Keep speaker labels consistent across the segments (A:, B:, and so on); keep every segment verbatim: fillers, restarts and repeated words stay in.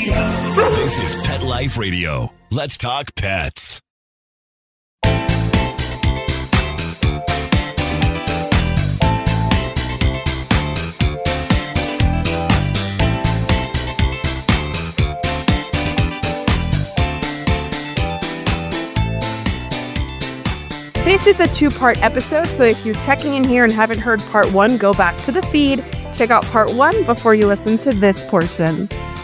A: This is Pet Life Radio. Let's talk pets.
B: This is a two-part episode, so if you're checking in here and haven't heard part one, go back to the feed, check out part one before you listen to this portion.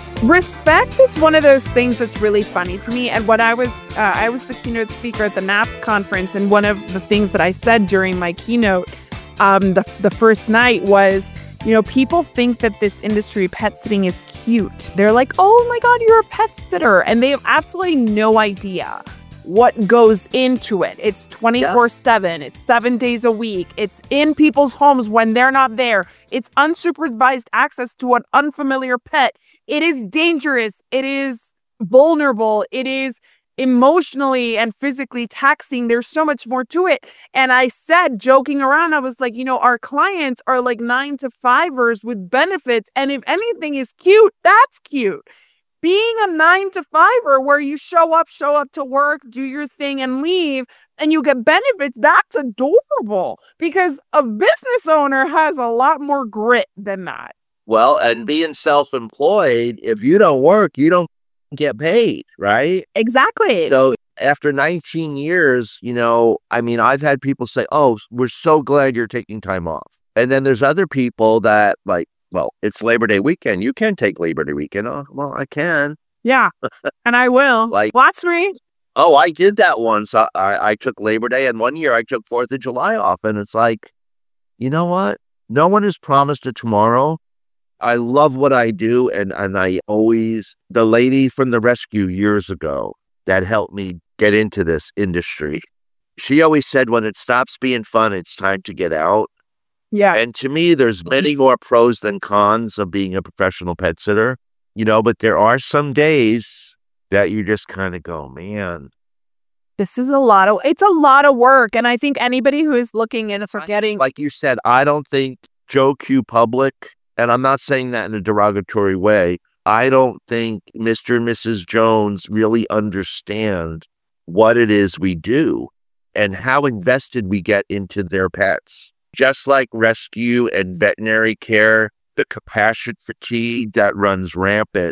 B: Respect is one of those things that's really funny to me, and when I was uh, I was the keynote speaker at the NAPS conference, and one of the things that I said during my keynote um, the, the first night was, you know, people think that this industry, pet sitting, is cute. They're like, oh my God, you're a pet sitter, and they have absolutely no idea what goes into it. It's twenty-four seven. It's seven days a week. It's in people's homes when they're not there. It's unsupervised access to an unfamiliar pet. It is dangerous. It is vulnerable. It is emotionally and physically taxing. There's so much more to it. And I said, joking around, I was like, you know, our clients are like nine to fivers with benefits. And if anything is cute, that's cute. Being a nine to fiver where you show up, show up to work, do your thing and leave, and you get benefits, that's adorable because a business owner has a lot more grit than that.
C: Well, and being self-employed, if you don't work, you don't get paid, right?
B: Exactly.
C: So after nineteen years, you know, I mean, I've had people say, oh, we're so glad you're taking time off. And then there's other people that like, well, it's Labor Day weekend. You can take Labor Day weekend. Oh, well, I can.
B: Yeah, and I will.
C: Like,
B: watch me.
C: Oh, I did that once. I, I, I took Labor Day, and one year I took fourth of July off. And it's like, you know what? No one is promised a tomorrow. I love what I do. And, and I always, the lady from the rescue years ago that helped me get into this industry, she always said, when it stops being fun, it's time to get out.
B: Yeah.
C: And to me, there's many more pros than cons of being a professional pet sitter, you know, but there are some days that you just kind of go, man.
B: This is a lot of, it's a lot of work. And I think anybody who is looking and forgetting.
C: Like you said, I don't think Joe Q Public, and I'm not saying that in a derogatory way, I don't think Mister and Missus Jones really understand what it is we do and how invested we get into their pets. Just like rescue and veterinary care, the compassion fatigue that runs rampant.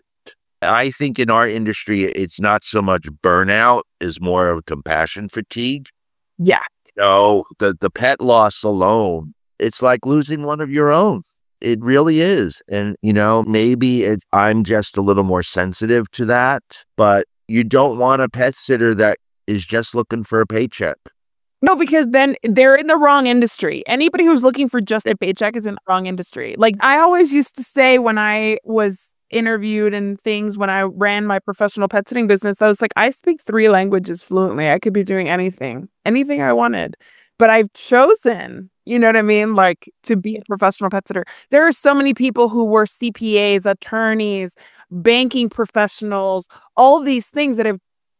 C: I think in our industry, it's not so much burnout, is more of compassion fatigue.
B: Yeah.
C: You know, the, the pet loss alone, it's like losing one of your own. It really is. And, you know, maybe it, I'm just a little more sensitive to that, but you don't want a pet sitter that is just looking for a paycheck.
B: No, because then they're in the wrong industry. Anybody who's looking for just a paycheck is in the wrong industry. Like I always used to say when I was interviewed and things, when I ran my professional pet sitting business, I was like, I speak three languages fluently. I could be doing anything, anything I wanted. But I've chosen, you know what I mean? Like to be a professional pet sitter. There are so many people who were C P As, attorneys, banking professionals, all these things that have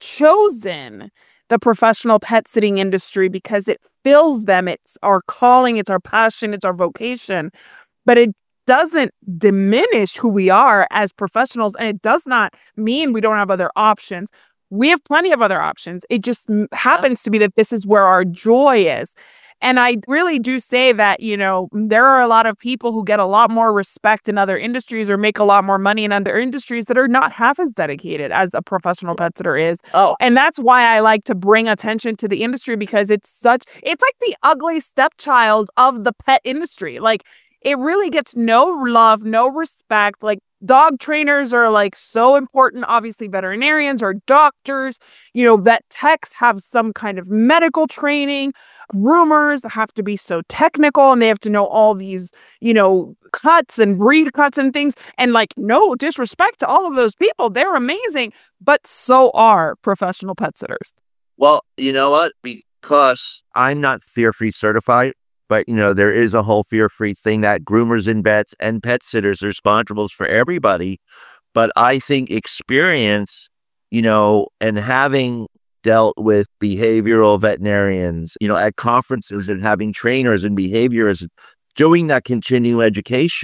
B: chosen the professional pet sitting industry because it fills them. It's our calling, it's our passion, it's our vocation, but it doesn't diminish who we are as professionals. And it does not mean we don't have other options. We have plenty of other options. It just happens to be that this is where our joy is. And I really do say that, you know, there are a lot of people who get a lot more respect in other industries or make a lot more money in other industries that are not half as dedicated as a professional pet sitter is.
C: Oh,
B: and that's why I like to bring attention to the industry because it's such, it's like the ugly stepchild of the pet industry. Like it really gets no love, no respect. Like dog trainers are like so important. Obviously, veterinarians are doctors. You know, vet techs have some kind of medical training. Groomers have to be so technical and they have to know all these, you know, cuts and breed cuts and things. And like, no disrespect to all of those people. They're amazing. But so are professional pet sitters.
C: Well, you know what? Because I'm not fear-free certified. But, you know, there is a whole fear-free thing that groomers and vets and pet sitters are responsible for everybody. But I think experience, you know, and having dealt with behavioral veterinarians, you know, at conferences and having trainers and behaviorists, doing that continuing education,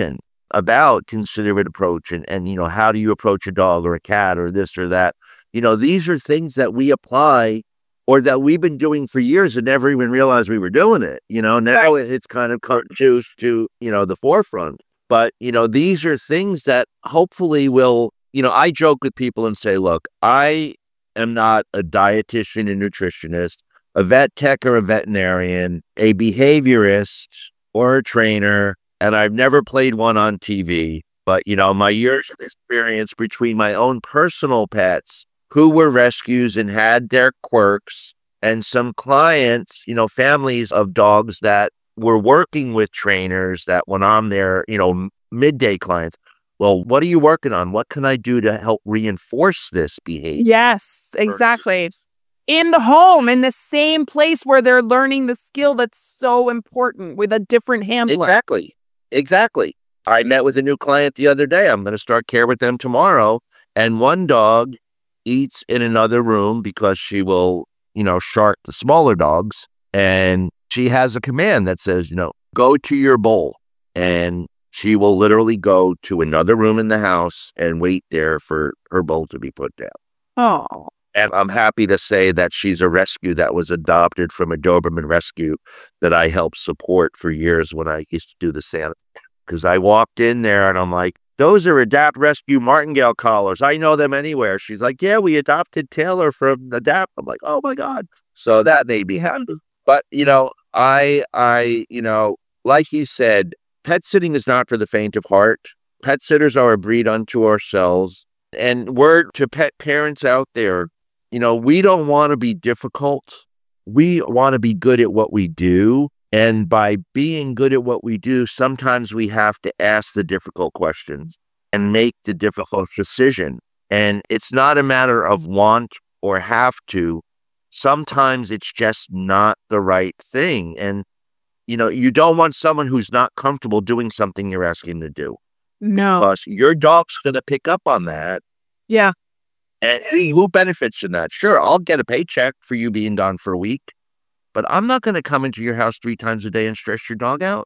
C: about considerate approach and, and, you know, how do you approach a dog or a cat or this or that? You know, these are things that we apply or that we've been doing for years and never even realized we were doing it. You know, now right. it's kind of come to, to, you know, the forefront. But, you know, these are things that hopefully will, you know, I joke with people and say, look, I am not a dietitian and nutritionist, a vet tech or a veterinarian, a behaviorist or a trainer, and I've never played one on T V. But, you know, my years of experience between my own personal pets who were rescues and had their quirks and some clients, you know, families of dogs that were working with trainers that when I'm there, you know, midday clients. Well, what are you working on? What can I do to help reinforce this behavior?
B: Yes, exactly. In the home, in the same place where they're learning the skill that's so important with a different handler.
C: Exactly. Exactly. I met with a new client the other day. I'm going to start care with them tomorrow. And one dog eats in another room because she will, you know, shark the smaller dogs. And she has a command that says, you know, go to your bowl. And she will literally go to another room in the house and wait there for her bowl to be put down.
B: Oh.
C: And I'm happy to say that she's a rescue that was adopted from a Doberman rescue that I helped support for years when I used to do the Santa. Because I walked in there and I'm like, those are Adapt Rescue Martingale collars. I know them anywhere. She's like, yeah, we adopted Taylor from Adapt. I'm like, oh my God. So that made me happy. But, you know, I, I, you know, like you said, pet sitting is not for the faint of heart. Pet sitters are a breed unto ourselves. And word to pet parents out there, you know, we don't want to be difficult. We want to be good at what we do. And by being good at what we do, sometimes we have to ask the difficult questions and make the difficult decision. And it's not a matter of want or have to. Sometimes it's just not the right thing. And, you know, you don't want someone who's not comfortable doing something you're asking them to do.
B: No.
C: Because your dog's going to pick up on that.
B: Yeah.
C: And hey, who benefits in that? Sure, I'll get a paycheck for you being gone for a week. But I'm not going to come into your house three times a day and stress your dog out.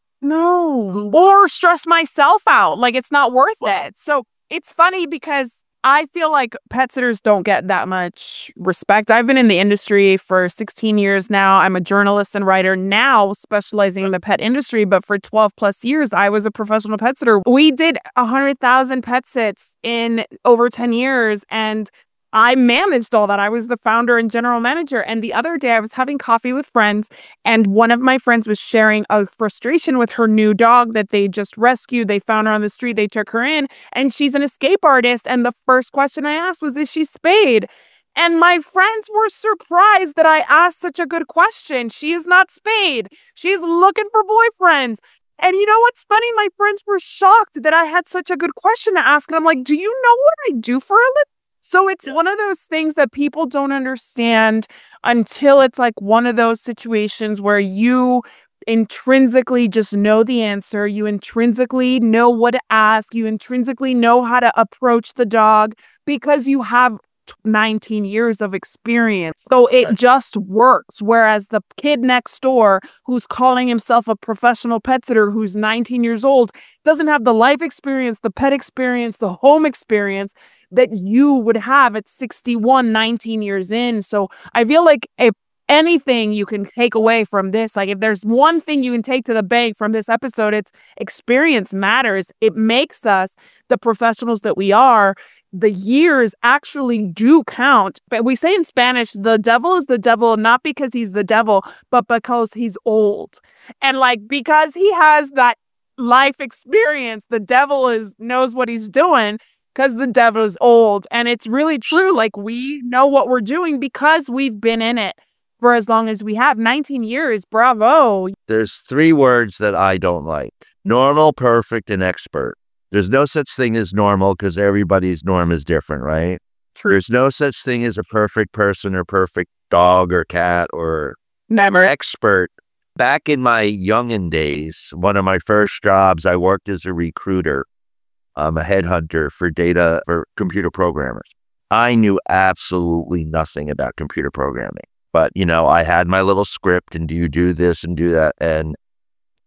B: No. Or stress myself out. Like, it's not worth it. So it's funny because I feel like pet sitters don't get that much respect. I've been in the industry for sixteen years now. I'm a journalist and writer now specializing in the pet industry. But for twelve plus years, I was a professional pet sitter. We did one hundred thousand pet sits in over ten years. And I managed all that. I was the founder and general manager. And the other day I was having coffee with friends and one of my friends was sharing a frustration with her new dog that they just rescued. They found her on the street. They took her in and she's an escape artist. And the first question I asked was, is she spayed? And my friends were surprised that I asked such a good question. She is not spayed. She's looking for boyfriends. And you know what's funny? My friends were shocked that I had such a good question to ask. And I'm like, do you know what I do for a living? So it's yeah. one of those things that people don't understand until it's like one of those situations where you intrinsically just know the answer. You intrinsically know what to ask. You intrinsically know how to approach the dog because you have nineteen years of experience. So it just works. Whereas the kid next door who's calling himself a professional pet sitter who's nineteen years old doesn't have the life experience, the pet experience, the home experience that you would have at sixty-one, nineteen years in. So I feel like if anything you can take away from this, like if there's one thing you can take to the bank from this episode, it's experience matters. It makes us the professionals that we are. The years actually do count. But we say in Spanish, the devil is the devil, not because he's the devil, but because he's old. And like, because he has that life experience, the devil is knows what he's doing because the devil is old. And it's really true. Like, we know what we're doing because we've been in it for as long as we have. nineteen years. Bravo.
C: There's three words that I don't like: normal, perfect, and expert. There's no such thing as normal because everybody's norm is different, right? True. There's no such thing as a perfect person or perfect dog or cat or
B: never
C: expert. Back in my youngin' days, one of my first jobs, I worked as a recruiter, um, a headhunter for data for computer programmers. I knew absolutely nothing about computer programming, but you know, I had my little script and do you do this and do that. And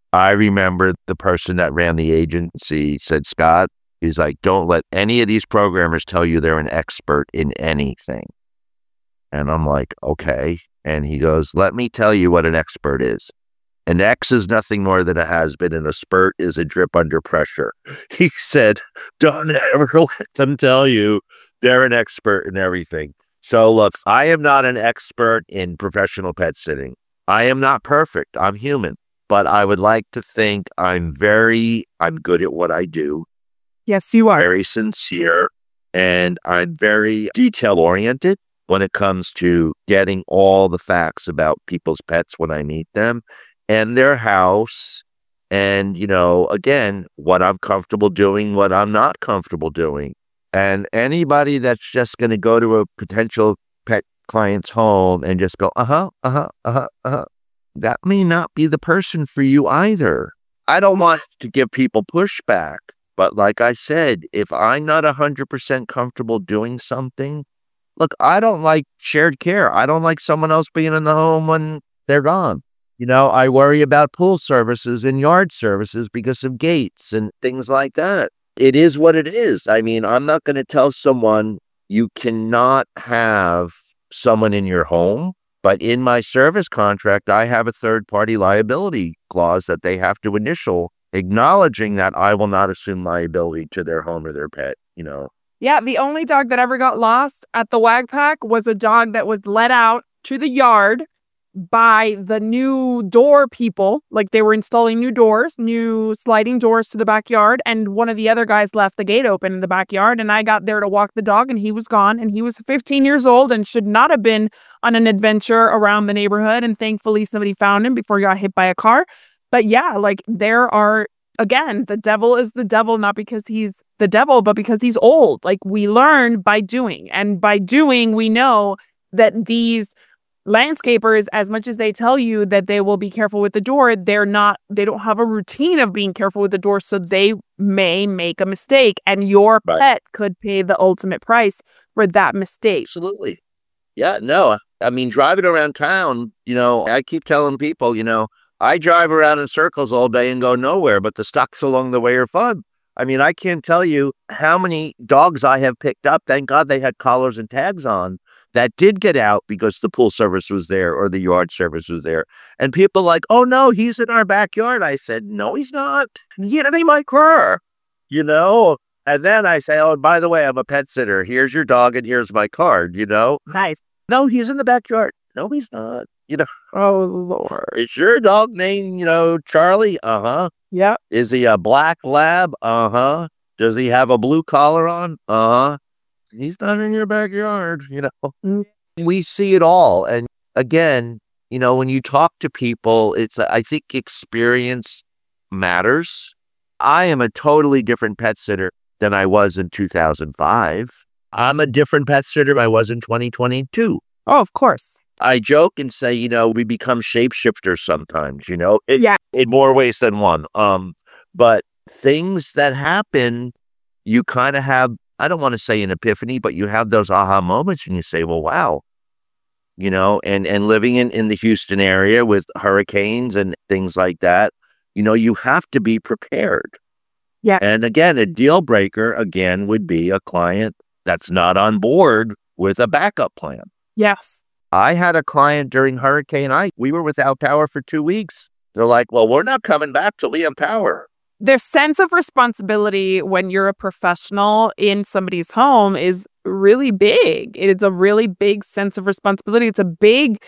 C: I remember the person that ran the agency said, Scott, he's like, don't let any of these programmers tell you they're an expert in anything. And I'm like, okay. And he goes, let me tell you what an expert is. An X is nothing more than a has-been, and a spurt is a drip under pressure. He said, don't ever let them tell you they're an expert in everything. So look, I am not an expert in professional pet sitting. I am not perfect. I'm human. But I would like to think I'm very, I'm good at what I do.
B: Yes, you are.
C: Very sincere. And I'm very detail-oriented when it comes to getting all the facts about people's pets when I meet them. And their house, and, you know, again, what I'm comfortable doing, what I'm not comfortable doing. And anybody that's just going to go to a potential pet client's home and just go, uh-huh, uh-huh, uh-huh, uh-huh, that may not be the person for you either. I don't want to give people pushback, but like I said, if I'm not one hundred percent comfortable doing something, look, I don't like shared care. I don't like someone else being in the home when they're gone. You know, I worry about pool services and yard services because of gates and things like that. It is what it is. I mean, I'm not going to tell someone you cannot have someone in your home, but in my service contract, I have a third-party liability clause that they have to initial, acknowledging that I will not assume liability to their home or their pet, you know.
B: Yeah, the only dog that ever got lost at the WagPack was a dog that was let out to the yard by the new door people. Like, they were installing new doors, new sliding doors to the backyard, and one of the other guys left the gate open in the backyard, and I got there to walk the dog, and he was gone, and he was fifteen years old and should not have been on an adventure around the neighborhood, and thankfully somebody found him before he got hit by a car. But yeah, like, there are, again, the devil is the devil, not because he's the devil, but because he's old. Like, we learn by doing, and by doing, we know that these landscapers, as much as they tell you that they will be careful with the door, they're not, they don't have a routine of being careful with the door, so they may make a mistake, and your
C: Right.
B: pet could pay the ultimate price for that mistake.
C: Absolutely. Yeah, no, I mean, driving around town, you know, I keep telling people, you know, I drive around in circles all day and go nowhere, but the stops along the way are fun. I mean, I can't tell you how many dogs I have picked up. Thank God they had collars and tags on that did get out because the pool service was there or the yard service was there. And people like, oh, no, he's in our backyard. I said, no, he's not. Yeah, they might cur, you know? And then I say, oh, by the way, I'm a pet sitter. Here's your dog and here's my card, you know?
B: Nice.
C: No, he's in the backyard. No, he's not. You know,
B: Oh, Lord.
C: is your dog named, you know, Charlie? Uh-huh.
B: Yep.
C: Is he a black lab? Uh-huh. Does he have a blue collar on? Uh-huh. He's not in your backyard, you know.
B: Mm.
C: We see it all. And again, you know, when you talk to people, it's, I think experience matters. I am a totally different pet sitter than I was in two thousand five. I'm a different pet sitter than I was in twenty twenty-two.
B: Oh, of course.
C: I joke and say, you know, we become shapeshifters sometimes, you know, it,
B: Yeah.
C: in more ways than one. Um, but things that happen, you kind of have, I don't want to say an epiphany, but you have those aha moments and you say, well, wow, you know, and, and living in, in the Houston area with hurricanes and things like that, you know, you have to be prepared.
B: Yeah.
C: And again, a deal breaker, again, would be a client that's not on board with a backup plan.
B: Yes.
C: I had a client during Hurricane Ike. We were without power for two weeks. They're like, well, we're not coming back till we have power.
B: Their sense of responsibility when you're a professional in somebody's home is really big. It's a really big sense of responsibility. It's a big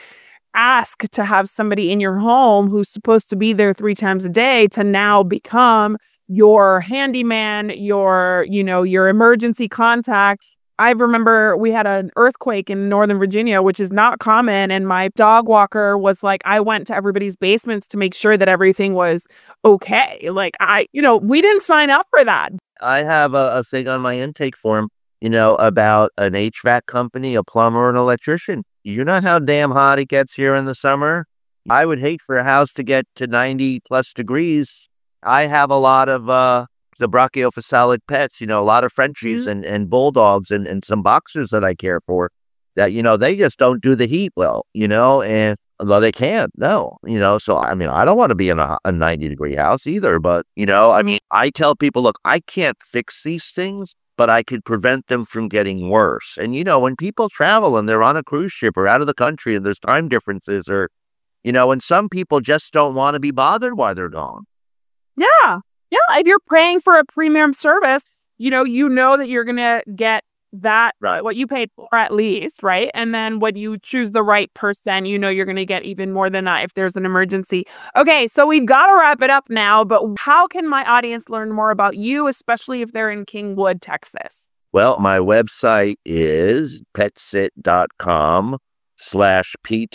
B: ask to have somebody in your home who's supposed to be there three times a day to now become your handyman, your, you know, your emergency contact. I remember we had an earthquake in Northern Virginia, which is not common. And my dog walker was like, I went to everybody's basements to make sure that everything was okay. Like, I, you know, we didn't sign up for that.
C: I have a, a thing on my intake form, you know, about an H V A C company, a plumber, an electrician. You know how damn hot it gets here in the summer? I would hate for a house to get to ninety plus degrees. I have a lot of, uh, the brachiocephalic pets, you know, a lot of Frenchies
B: Mm-hmm.
C: and, and bulldogs and, and some boxers that I care for that, you know, they just don't do the heat well, you know, and Well, they can't. No, you know, so I mean, I don't want to be in a, a ninety degree house either. But, you know, I mean, I tell people, look, I can't fix these things, but I could prevent them from getting worse. And, you know, when people travel and they're on a cruise ship or out of the country and there's time differences or, you know, and some people just don't want to be bothered while they're gone.
B: Yeah. Yeah. If you're paying for a premium service, you know, you know that you're going to get that,
C: Right.
B: what you paid for at least, right? And then when you choose the right person, you know you're going to get even more than that if there's an emergency. Okay, so we've got to wrap it up now, but how can my audience learn more about you, especially if they're in Kingwood, Texas?
C: Well, my website is petsit.com slash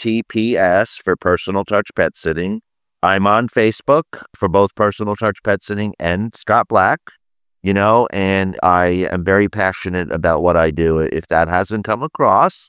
C: PTPS for Personal Touch Pet Sitting. I'm on Facebook for both Personal Touch Pet Sitting and Scott Black. You know, and I am very passionate about what I do, if that hasn't come across.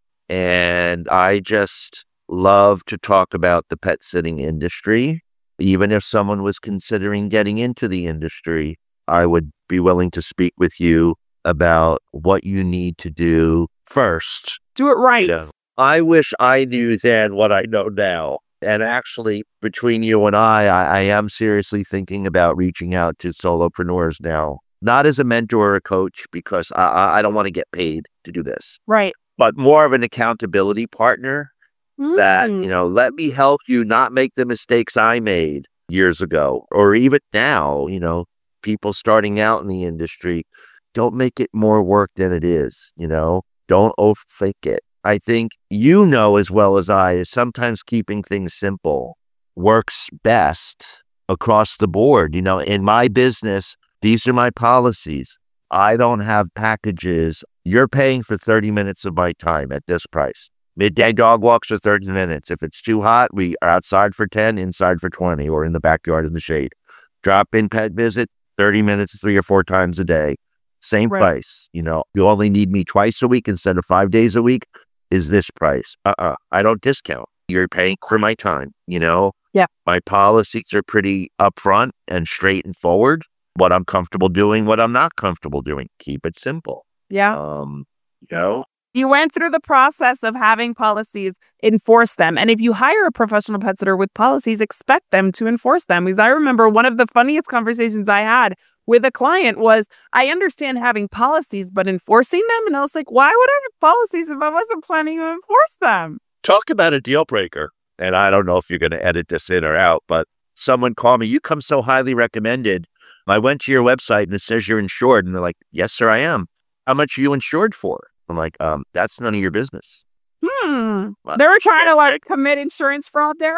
C: And I just love to talk about the pet sitting industry. Even if someone was considering getting into the industry, I would be willing to speak with you about what you need to do first.
B: Do it right.
C: You know, I wish I knew then what I know now. And actually, between you and I, I, I am seriously thinking about reaching out to solopreneurs now, not as a mentor or a coach, because I, I don't want to get paid to do this,
B: Right.
C: but more of an accountability partner
B: Mm.
C: that, you know, let me help you not make the mistakes I made years ago, or even now, you know, people starting out in the industry, don't make it more work than it is, you know, don't overthink it. I think you know as well as I is sometimes keeping things simple works best across the board. You know, in my business, these are my policies. I don't have packages. You're paying for thirty minutes of my time at this price. Midday dog walks are thirty minutes. If it's too hot, we are outside for ten, inside for twenty, or in the backyard in the shade. Drop-in pet visit, thirty minutes, three or four times a day. Same
B: Right.
C: price. You know, you only need me twice a week instead of five days a week. Is this price? Uh-uh. I don't discount. You're paying for my time, you know?
B: Yeah.
C: My policies are pretty upfront and straight and forward. What I'm comfortable doing, what I'm not comfortable doing. Keep it simple.
B: Yeah.
C: Um, you know?
B: You went through the process of having policies, enforce them. And if you hire a professional pet sitter with policies, expect them to enforce them. Because I remember one of the funniest conversations I had with a client was, I understand having policies, but enforcing them? And I was like, why would I have policies if I wasn't planning to enforce them?
C: Talk about a deal breaker. And I don't know if you're going to edit this in or out, but someone called me, you come so highly recommended. I went to your website and it says you're insured. And they're like, yes, sir, I am. How much are you insured for? I'm like, um, that's none of your business.
B: Hmm.
C: Well,
B: They were trying to like commit insurance fraud there.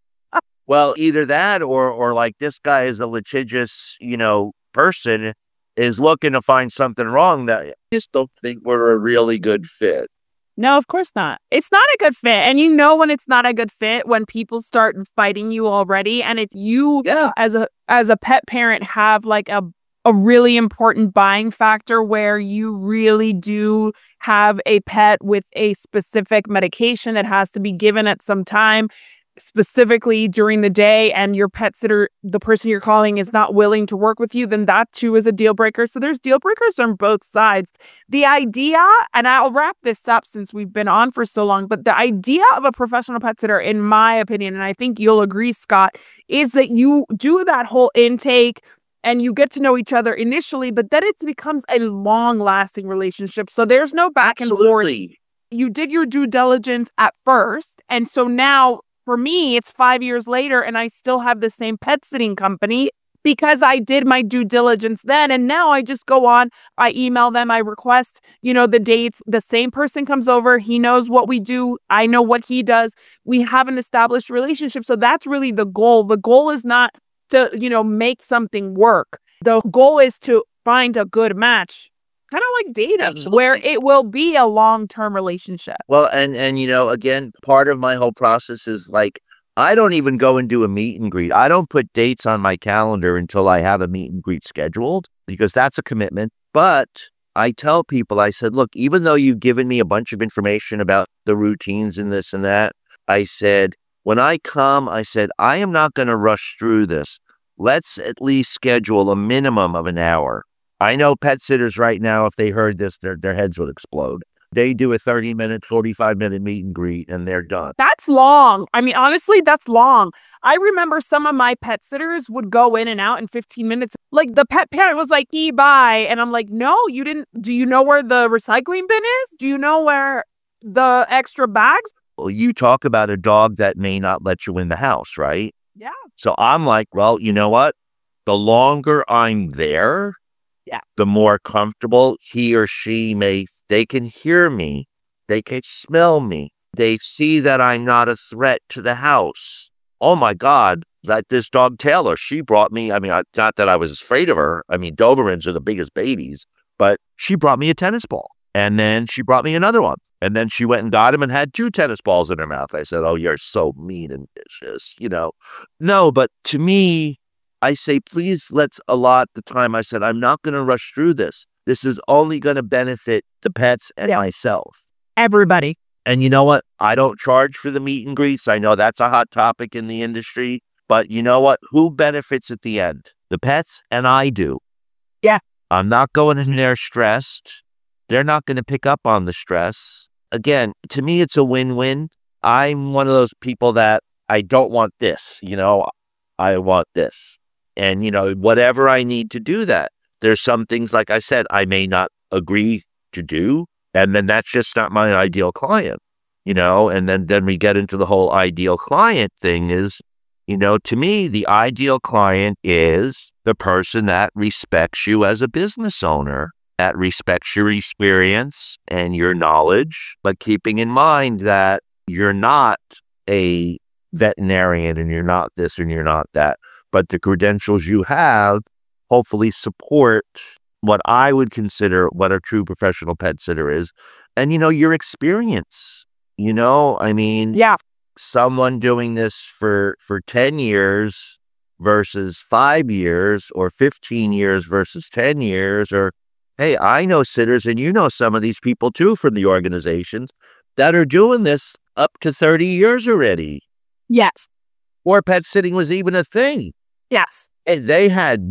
C: Well, either that or or like this guy is a litigious, you know, person is looking to find something wrong that I just don't think we're a really good fit.
B: No, of course not. It's not a good fit. And you know when it's not a good fit when people start fighting you already. And if you
C: Yeah.
B: as a as a pet parent have like a a really important buying factor where you really do have a pet with a specific medication that has to be given at some time, specifically during the day, and your pet sitter, the person you're calling, is not willing to work with you, then that too is a deal breaker. So there's deal breakers on both sides. The idea, and I'll wrap this up since we've been on for so long, but the idea of a professional pet sitter, in my opinion, and I think you'll agree, Scott, is that you do that whole intake and you get to know each other initially, but then it becomes a long-lasting relationship. So there's no back and forth.
C: Absolutely.
B: You did your due diligence at first, and so now for me, it's five years later, and I still have the same pet sitting company because I did my due diligence then. And now I just go on, I email them, I request, you know, the dates. The same person comes over. He knows what we do. I know what he does. We have an established relationship. So that's really the goal. The goal is not to, you know, make something work. The goal is to find a good match, kind of like dating,
C: Absolutely.
B: where it will be a long-term relationship.
C: Well, and and you know, again, part of my whole process is like I don't even go and do a meet and greet. I don't put dates on my calendar until I have a meet and greet scheduled because that's a commitment. But I tell people, I said, look, even though you've given me a bunch of information about the routines and this and that, I said, when I come, I said, I am not going to rush through this. Let's at least schedule a minimum of an hour. I know pet sitters right now, if they heard this, their, their heads would explode. They do a thirty minute, forty-five minute meet and greet and they're done.
B: That's long. I mean, honestly, that's long. I remember some of my pet sitters would go in and out in fifteen minutes. Like the pet parent was like, e bye. And I'm like, no, you didn't. Do you know where the recycling bin is? Do you know where the extra bags?
C: Well, you talk about a dog that may not let you in the house, right?
B: Yeah.
C: So I'm like, well, you know what? The longer I'm there,
B: yeah,
C: the more comfortable he or she may, they can hear me. They can smell me. They see that I'm not a threat to the house. Oh my God, like this dog Taylor, she brought me, I mean, I, not that I was afraid of her. I mean, Dobermans are the biggest babies, but she brought me a tennis ball. And then she brought me another one. And then she went and got him and had two tennis balls in her mouth. I said, oh, you're so mean and vicious, you know. No, but to me, I say, please let's allot the time. I said, I'm not going to rush through this. This is only going to benefit the pets and
B: yeah.
C: myself.
B: Everybody.
C: And you know what? I don't charge for the meet and greets. I know that's a hot topic in the industry. But you know what? Who benefits at the end? The pets and I do.
B: Yeah.
C: I'm not going in there stressed. They're not going to pick up on the stress. Again, to me, it's a win-win. I'm one of those people that I don't want this, you know, I want this. And, you know, whatever I need to do that. There's some things, like I said, I may not agree to do. And then that's just not my ideal client, you know, and then, then we get into the whole ideal client thing is, you know, to me, the ideal client is the person that respects you as a business owner, that respects your experience and your knowledge, but keeping in mind that you're not a veterinarian and you're not this and you're not that, but the credentials you have hopefully support what I would consider what a true professional pet sitter is. And, you know, your experience, you know, I mean,
B: yeah,
C: someone doing this for, for ten years versus five years or fifteen years versus ten years, or, hey, I know sitters and you know some of these people too from the organizations that are doing this up to thirty years already.
B: Yes.
C: Or pet sitting was even a thing.
B: Yes.
C: And they had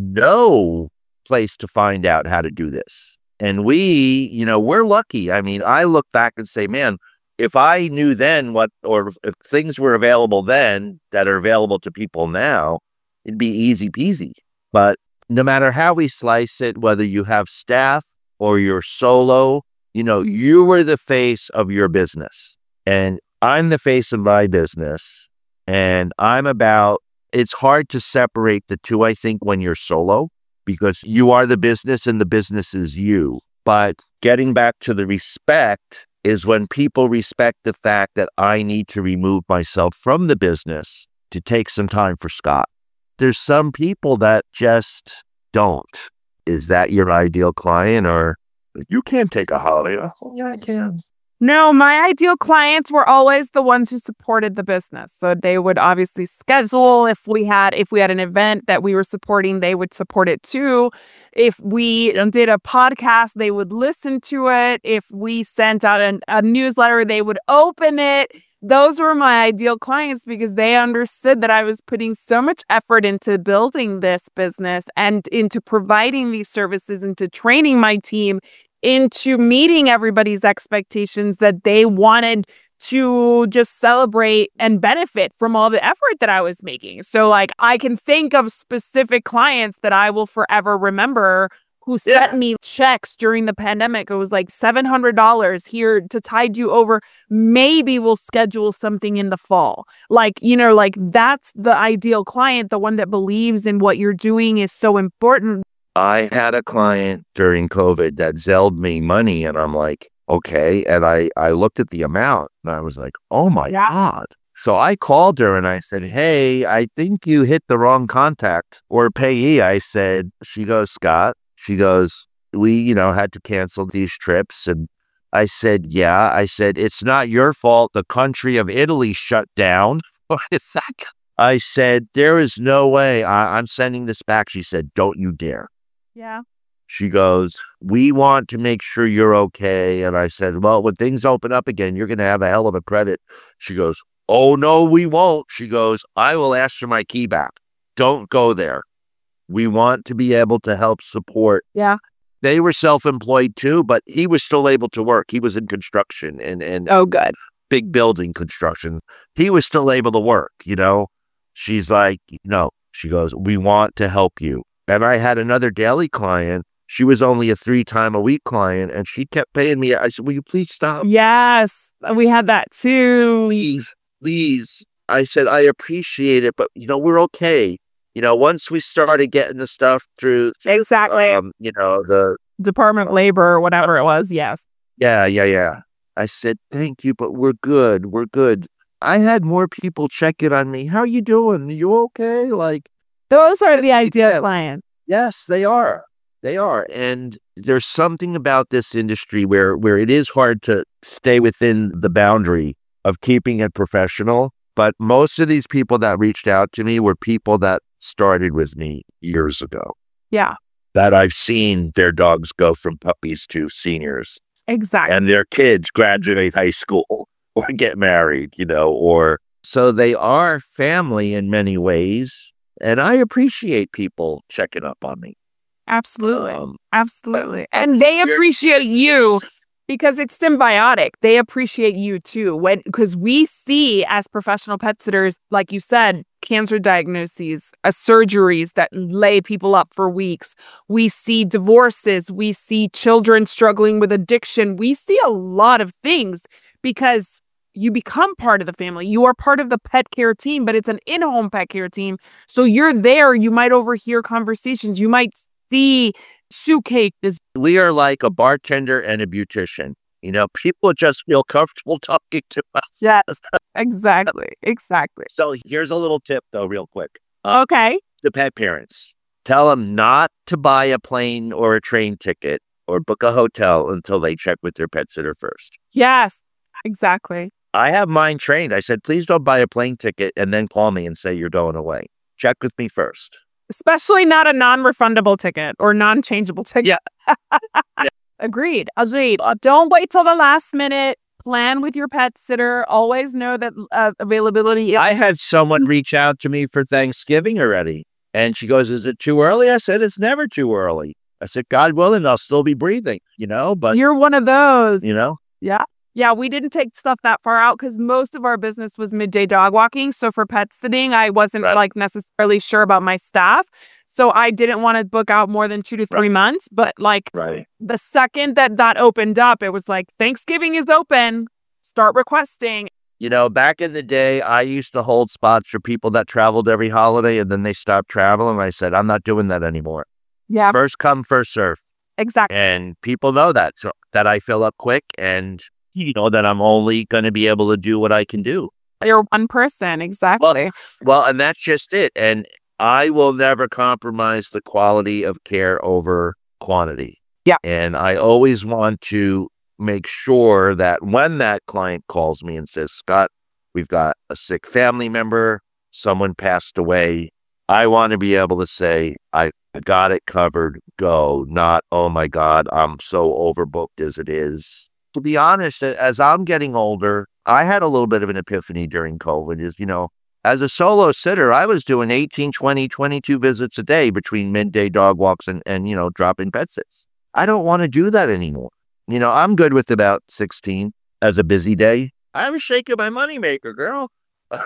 C: no place to find out how to do this. And we, you know, we're lucky. I mean, I look back and say, man, if I knew then what, or if things were available then that are available to people now, it'd be easy peasy. But no matter how we slice it, whether you have staff or you're solo, you know, you were the face of your business. And I'm the face of my business. And I'm about, it's hard to separate the two, I think, when you're solo, because you are the business and the business is you. But getting back to the respect is when people respect the fact that I need to remove myself from the business to take some time for Scott. There's some people that just don't. Is that your ideal client? Or you can't take a holiday? Oh, yeah, I can.
B: No, my ideal clients were always the ones who supported the business. So they would obviously schedule if we had if we had an event that we were supporting, they would support it too. If we did a podcast, they would listen to it. If we sent out an, a newsletter, they would open it. Those were my ideal clients because they understood that I was putting so much effort into building this business and into providing these services, into training my team, into meeting everybody's expectations, that they wanted to just celebrate and benefit from all the effort that I was making. So like I can think of specific clients that I will forever remember who sent me checks during the pandemic. It was like seven hundred dollars here to tide you over. Maybe we'll schedule something in the fall. Like, you know, like that's the ideal client, the one that believes in what you're doing is so important.
C: I had a client during COVID that Zelled me money, and I'm like, okay. And I, I looked at the amount and I was like, oh my
B: yeah.
C: God. So I called her and I said, hey, I think you hit the wrong contact or payee. I said, she goes, Scott, she goes, we, you know, had to cancel these trips. And I said, yeah, I said, it's not your fault. The country of Italy shut down. What is that? I said, there is no way I, I'm sending this back. She said, don't you dare.
B: Yeah.
C: She goes, we want to make sure you're okay. And I said, well, when things open up again, you're going to have a hell of a credit. She goes, oh, no, we won't. She goes, I will ask for my key back. Don't go there. We want to be able to help support.
B: Yeah.
C: They were self-employed too, but he was still able to work. He was in construction and, and
B: Oh, good.
C: big building construction. He was still able to work, you know. She's like, no, she goes, we want to help you. And I had another daily client. She was only a three time a week client, and she kept paying me. I said, will you please stop?
B: Yes, we had that too.
C: Please, please. I said, I appreciate it, but, you know, we're okay. You know, once we started getting the stuff through,
B: Exactly.
C: um, you know, the
B: Department of Labor or whatever it was. Yes.
C: Yeah, yeah, yeah. I said, thank you, but we're good. We're good. I had more people check in on me. How you doing? You okay? Like,
B: Those are the ideal clients.
C: yes, they are. They are. And there's something about this industry where, where it is hard to stay within the boundary of keeping it professional. But most of these people that reached out to me were people that started with me years ago,
B: Yeah,
C: that I've seen their dogs go from puppies to seniors,
B: exactly.
C: and their kids graduate high school or get married, you know, or so they are family in many ways. And I appreciate people checking up on me.
B: Absolutely.
C: Um,
B: Absolutely. And they appreciate you because it's symbiotic. They appreciate you too. When because we see as professional pet sitters, like you said, cancer diagnoses, uh, surgeries that lay people up for weeks. We see divorces. We see children struggling with addiction. We see a lot of things because you become part of the family. You are part of the pet care team, but it's an in-home pet care team. So you're there. You might overhear conversations. You might see Sue Cake is
C: we are like a bartender and a beautician. You know, people just feel comfortable talking to us.
B: yes, exactly, exactly.
C: So here's a little tip, though, real quick.
B: Okay,
C: The pet parents, tell them not to buy a plane or a train ticket or book a hotel until they check with their pet sitter first.
B: yes, exactly.
C: I have mine trained. I said, please don't buy a plane ticket and then call me and say you're going away. Check with me first.
B: Especially not a non-refundable ticket or non-changeable ticket.
C: Yeah. Yeah.
B: Agreed. Agreed. Uh, don't wait till the last minute. Plan with your pet sitter. Always know that uh, availability.
C: I had someone reach out to me for Thanksgiving already. And she goes, is it too early? I said, it's never too early. I said, God willing, I'll still be breathing, you know, but,
B: You're one of those.
C: you know,
B: Yeah. Yeah, we didn't take stuff that far out because most of our business was midday dog walking. So for pet sitting, I wasn't
C: Right.
B: like necessarily sure about my staff. So I didn't want to book out more than two to three
C: Right.
B: months. But like
C: right.
B: the second that that opened up, it was like Thanksgiving is open. Start requesting.
C: You know, back in the day, I used to hold spots for people that traveled every holiday and then they stopped traveling. I said, I'm not doing that anymore.
B: Yeah,
C: First come, first serve.
B: exactly.
C: And people know that, so that I fill up quick and, you know, that I'm only going to be able to do what I can do.
B: You're one person. Exactly.
C: Well, and that's just it. And I will never compromise the quality of care over quantity.
B: Yeah.
C: And I always want to make sure that when that client calls me and says, Scott, we've got a sick family member, someone passed away, I want to be able to say, I got it covered, go, not, oh my God, I'm so overbooked as it is. To be honest, as I'm getting older, I had a little bit of an epiphany during COVID is, you know, as a solo sitter, I was doing eighteen, twenty, twenty-two visits a day between midday dog walks and, and you know, drop-in pet sits. I don't want to do that anymore. You know, I'm good with about sixteen as a busy day. I'm shaking my moneymaker, girl.
B: ah,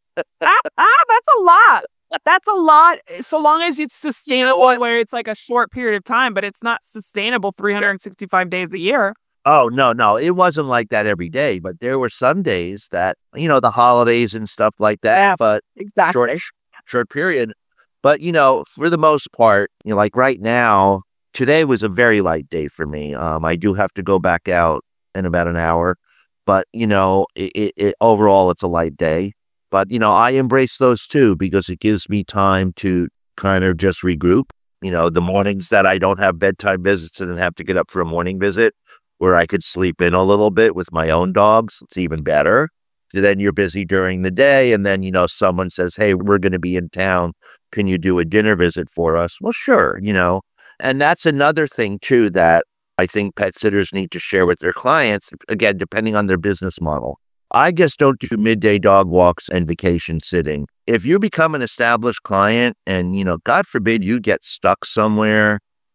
B: ah, that's a lot. That's a lot. So long as it's sustainable,
C: what?
B: where it's like a short period of time, but it's not sustainable three hundred sixty-five days a year.
C: Oh, no, no, it wasn't like that every day, but there were some days that, you know, the holidays and stuff like that,
B: Yeah,
C: but
B: Exactly.
C: short, short period. But, you know, for the most part, you know, like right now, today was a very light day for me. Um, I do have to go back out in about an hour, but, you know, it, it, it overall, it's a light day. But, you know, I embrace those too, because it gives me time to kind of just regroup. You know, the mornings that I don't have bedtime visits and then have to get up for a morning visit, where I could sleep in a little bit with my own dogs, it's even better. Then you're busy during the day. And then, you know, someone says, hey, we're going to be in town. Can you do a dinner visit for us? Well, sure, you know. And that's another thing, too, that I think pet sitters need to share with their clients, again, depending on their business model. I just don't do midday dog walks and vacation sitting. If you become an established client and, you know, God forbid you get stuck somewhere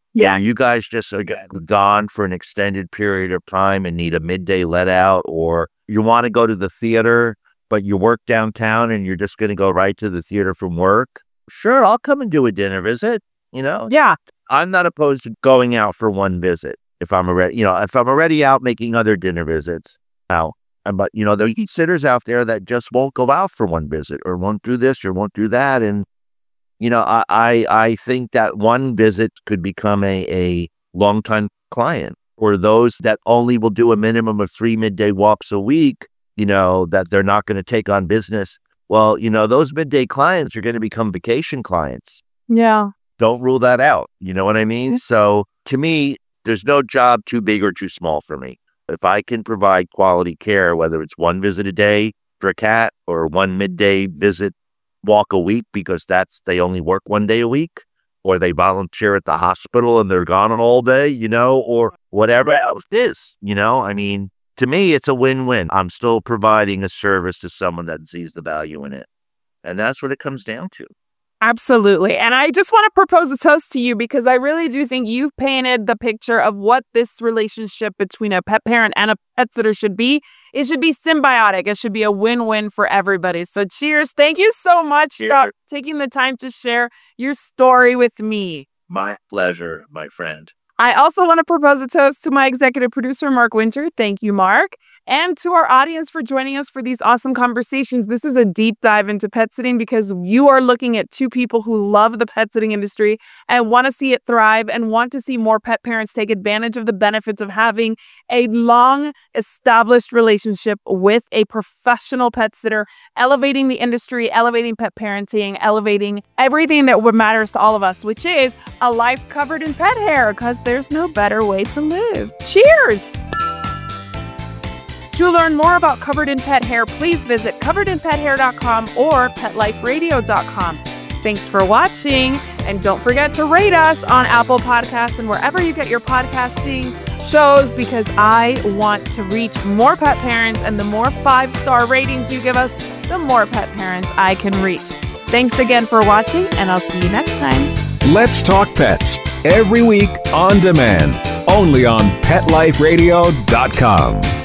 B: Yeah.
C: You guys just are gone for an extended period of time and need a midday let out, or you want to go to the theater, but you work downtown and you're just going to go right to the theater from work. Sure, I'll come and do a dinner visit. You know?
B: Yeah.
C: I'm not opposed to going out for one visit if I'm already, you know, if I'm already out making other dinner visits. Now, but, you know, there are sitters out there that just won't go out for one visit or won't do this or won't do that. And, you know, I, I, I think that one visit could become a, a long-time client, or those that only will do a minimum of three midday walks a week, you know, that they're not going to take on business. Well, you know, those midday clients are going to become vacation clients.
B: Yeah.
C: Don't rule that out. You know what I mean? So to me, there's no job too big or too small for me. If I can provide quality care, whether it's one visit a day for a cat or one midday visit walk a week because that's they only work one day a week, or they volunteer at the hospital and they're gone all day, you know, or whatever else it is, you know, I mean, to me, it's a win-win. I'm still providing a service to someone that sees the value in it. And that's what it comes down to.
B: Absolutely. And I just want to propose a toast to you, because I really do think you've painted the picture of what this relationship between a pet parent and a pet sitter should be. It should be symbiotic. It should be a win-win for everybody. So cheers. Thank you so much
C: Cheers.
B: for taking the time to share your story with me.
C: My pleasure, my friend.
B: I also want to propose a toast to my executive producer, Mark Winter. Thank you, Mark. And to our audience for joining us for these awesome conversations. This is a deep dive into pet sitting, because you are looking at two people who love the pet sitting industry and want to see it thrive and want to see more pet parents take advantage of the benefits of having a long established relationship with a professional pet sitter, elevating the industry, elevating pet parenting, elevating everything that matters to all of us, which is a life covered in pet hair, because there's no better way to live. Cheers! To learn more about Covered in Pet Hair, please visit covered in pet hair dot com or pet life radio dot com. Thanks for watching, and don't forget to rate us on Apple Podcasts and wherever you get your podcasting shows, because I want to reach more pet parents, and the more five-star ratings you give us, the more pet parents I can reach. Thanks again for watching, and I'll see you next time.
A: Let's Talk Pets, every week on demand, only on pet life radio dot com.